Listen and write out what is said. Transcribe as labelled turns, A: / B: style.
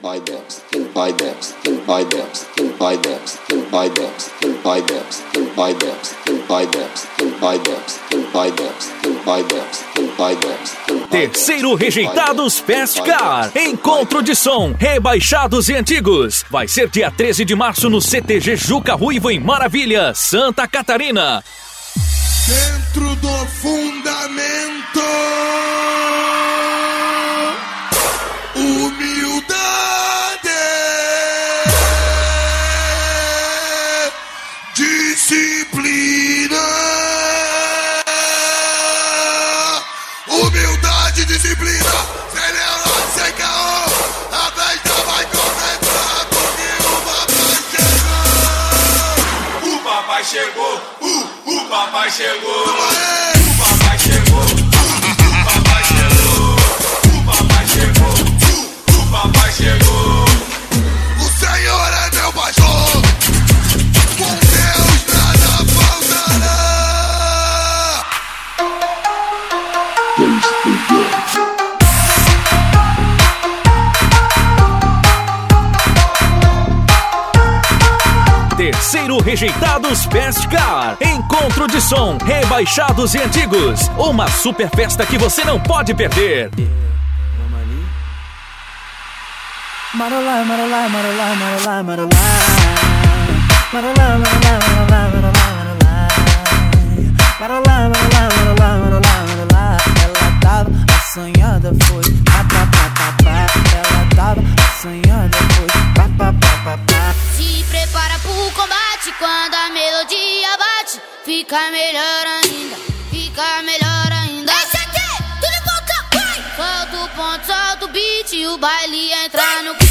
A: vai dance, vai dance, vai dance, vai dance, vai dance, vai dance, vai dance, vai dance, vai dance, vai dance, vai dance, vai dance.
B: Terceiro Rejeitados Festcar. Encontro de som, rebaixados e antigos. Vai ser dia 13 de março no CTG Juca Ruivo em Maravilha, Santa Catarina.
C: Dentro do fundamento, humildade, disciplina, humildade, disciplina, sem neurose, sem caô, a festa vai começar porque o papai chegou, o papai chegou, o papai chegou, o papai chegou, o papai chegou, o papai chegou, o Senhor é meu pastor, com Deus nada faltará.
B: Terceiro Rejeitados Festcar. Encontro de som, rebaixados e antigos. Uma super festa que você não pode perder.
D: Marolá, marolá, marolá, marolá, marolá. Marolá, marolá, marolá, marolá, marolá. Marolá, marolá, marolá, marolá, marolá. Ela tava assanhada, foi pá, pá, pá, pá, pá. Ela tava assanhada, foi pá, pá, pá, pá, pá.
E: Se prepara pro combate, quando a melodia bate, fica melhor ainda, fica melhor ainda. Esse aqui, tudo em volta, vai! Solta o ponto, solta o beat, e o baile entra no